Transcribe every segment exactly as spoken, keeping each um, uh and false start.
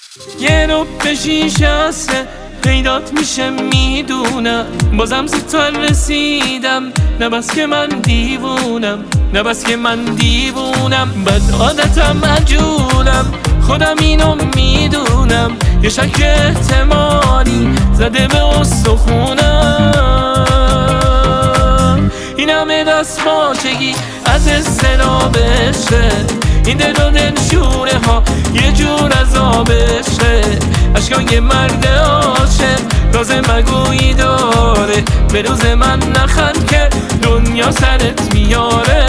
یه رو به شیشسته پیدات میشه میدونم، بازم زودتر رسیدم. نه بس که من دیوونم، نه بس که من دیوونم، بد عادتم عجولم، خودم اینو میدونم. یه شک احتمالی زده به استخونم. این همه دست پاچگی از استرابشه، این دل و دل شوره ها یه جور عذابشه. اشکای مرد عاشق راز مگویی داره، به روز من نخند که دنیا سرت میاره.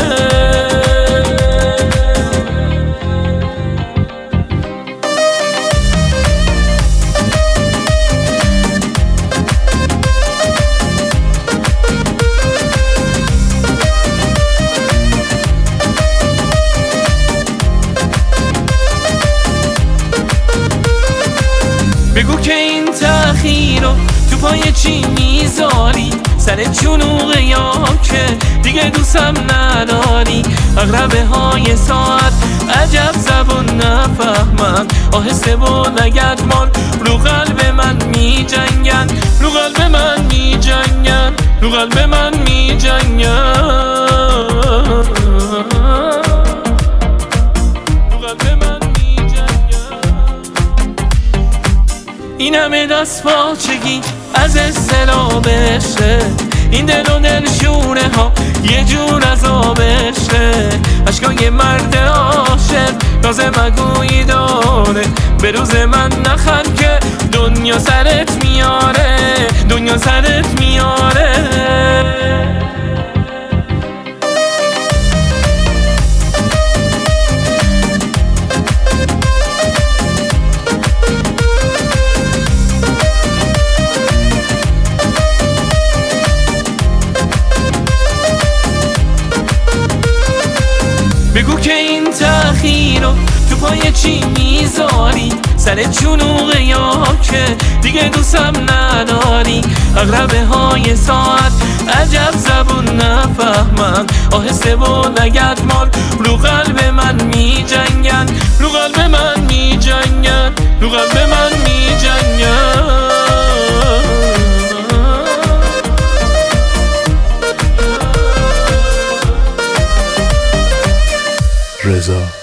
بگو که این تأخیر رو تو پای چی میذاری، سر جنوقه یا که دیگه دوستم نداری. اغربه های ساعت عجب زبون نفهمن، آهسته و نگدمان رو قلب من می جنگن، رو قلب من می جنگن، رو قلب من می جنگن. این همه دست پاچگی از استرابشه، این دل و دل شوره ها یه جور عذابشه. اشکای مرد عاشق راز مگویی داره، به روز من نخند که دنیا سرت میاره، دنیا سرت میاره. بگو که این تأخیر رو تو پای چی میذاری، سر جنوقه یا که دیگه دوستم نداری. اغربه های ساعت عجب زبون نفهمن، آهسته و نگدمان رو قلب من می جنگن، رو قلب من می جنگن، رو قلب من می جنگن. رضا